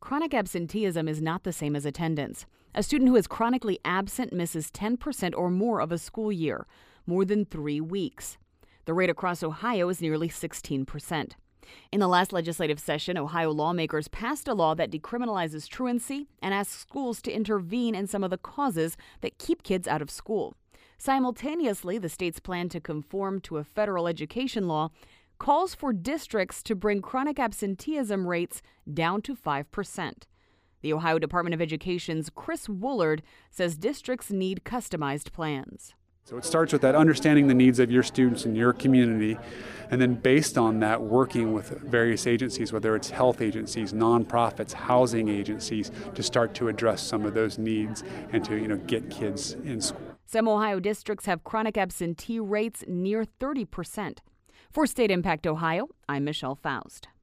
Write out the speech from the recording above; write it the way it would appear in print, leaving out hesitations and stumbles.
chronic absenteeism is not the same as attendance. A student who is chronically absent misses 10% or more of a school year, more than 3 weeks. The rate across Ohio is nearly 16%. In the last legislative session, Ohio lawmakers passed a law that decriminalizes truancy and asks schools to intervene in some of the causes that keep kids out of school. Simultaneously, the state's plan to conform to a federal education law calls for districts to bring chronic absenteeism rates down to 5%. The Ohio Department of Education's Chris Woolard says districts need customized plans. So it starts with that understanding the needs of your students in your community, and then based on that, working with various agencies, whether it's health agencies, nonprofits, housing agencies, to start to address some of those needs and to get kids in school. Some Ohio districts have chronic absentee rates near 30%. For State Impact Ohio, I'm Michelle Faust.